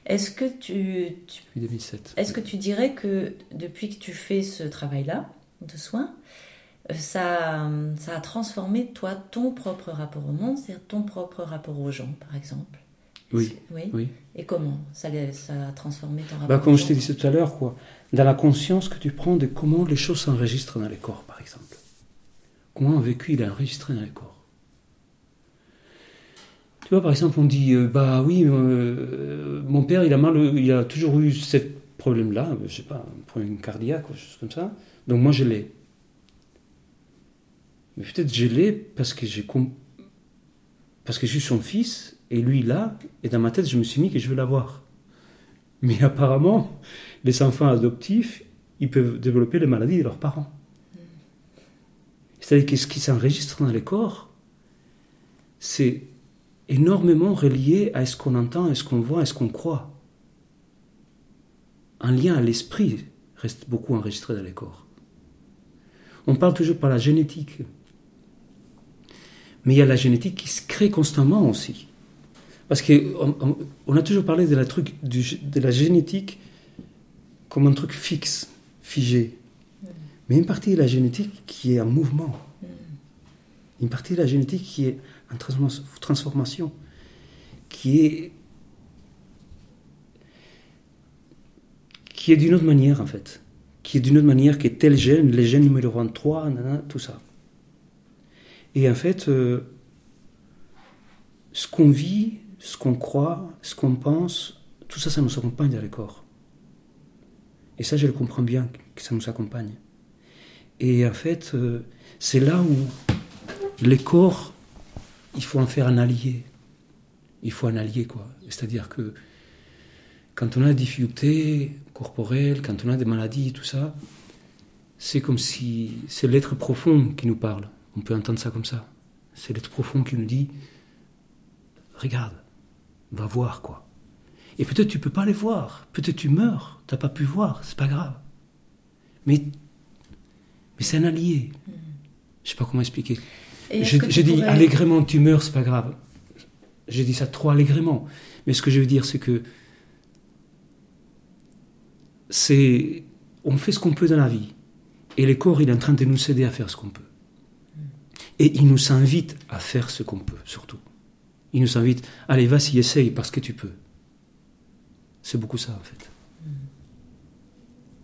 Depuis 2007. Est-ce que tu dirais que depuis que tu fais ce travail-là de soins, ça a transformé, toi, ton propre rapport au monde, c'est-à-dire ton propre rapport aux gens, par exemple? Oui. Et comment ça a transformé ton rapport aux comme gens? je te disais tout à l'heure, dans la conscience que tu prends de comment les choses s'enregistrent dans les corps, par exemple. Comment un vécu il est enregistré dans les corps. Tu vois, par exemple, on dit, mon père, il a toujours eu ce problème-là, je sais pas, un problème cardiaque ou quelque chose comme ça, donc moi je l'ai. Mais peut-être je l'ai parce que je suis son fils, et lui là, et dans ma tête, je me suis mis que je veux l'avoir. Mais apparemment, les enfants adoptifs, ils peuvent développer les maladies de leurs parents. C'est-à-dire que ce qui s'enregistre dans les corps, c'est énormément relié à ce qu'on entend, à ce qu'on voit, à ce qu'on croit. Un lien à l'esprit reste beaucoup enregistré dans les corps. On parle toujours par la génétique. Mais il y a la génétique qui se crée constamment aussi. Parce qu'on a toujours parlé de la génétique comme un truc fixe, figé. Mais une partie de la génétique qui est en mouvement. Une partie de la génétique qui est en transformation. Qui est d'une autre manière, en fait. Qui est d'une autre manière que tel gène, les gènes numéro 23, tout ça. Et en fait, ce qu'on vit, ce qu'on croit, ce qu'on pense, tout ça, ça nous accompagne dans les corps. Et ça, je le comprends bien, que ça nous accompagne. Et en fait, c'est là où les corps, il faut en faire un allié. Il faut un allié, quoi. C'est-à-dire que quand on a des difficultés corporelles, quand on a des maladies, tout ça, c'est comme si c'est l'être profond qui nous parle. On peut entendre ça comme ça. C'est l'être profond qui nous dit « Regarde, va voir, quoi. » Et peut-être tu ne peux pas les voir. Peut-être tu meurs, tu n'as pas pu voir, c'est pas grave. Mais c'est un allié. Je ne sais pas comment expliquer. J'ai dit allègrement tu meurs, c'est pas grave. J'ai dit ça trop allègrement. Mais ce que je veux dire, c'est que on fait ce qu'on peut dans la vie. Et le corps, il est en train de nous aider à faire ce qu'on peut. Et il nous invite à faire ce qu'on peut, surtout. Il nous invite, allez, vas-y, essaye parce que tu peux. C'est beaucoup ça, en fait.